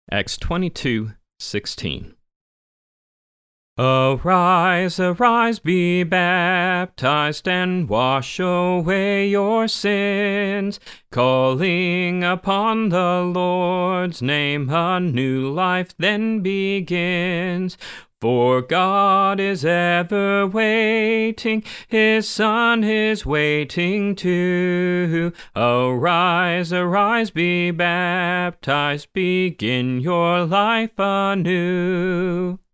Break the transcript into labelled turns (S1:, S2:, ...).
S1: Acts 22:16. Arise, arise, be baptized, and wash away your sins, calling upon the Lord's name. A new life then begins. For God is ever waiting, His Son is waiting too. Arise, arise, be baptized, begin your life anew.